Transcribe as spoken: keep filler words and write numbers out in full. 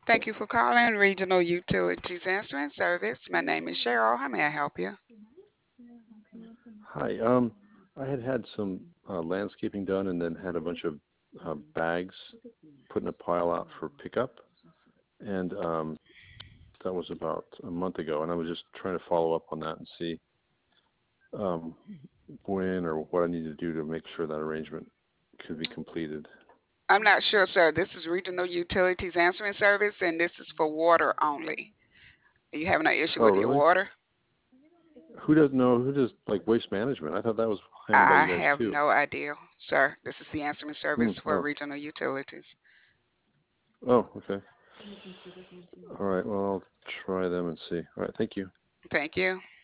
Thank you for calling Regional Utilities Answering Service. My name is Cheryl. How may I help you? Hi. Um, I had had some uh, landscaping done and then had a bunch of uh, bags put in a pile out for pickup, and um, that was about a month ago. And I was just trying to follow up on that and see um, when or what I need to do to make sure that arrangement could be completed. I'm not sure, sir. This is Regional Utilities Answering Service, and this is for water only. Are you having an issue Oh, with your really? water? Who doesn't know? Who does like waste management? I thought that was handled by I you guys have too. no idea, sir. This is the answering Hmm. service for Oh. Regional Utilities. Oh. Okay. All right. Well, I'll try them and see. All right. Thank you. Thank you.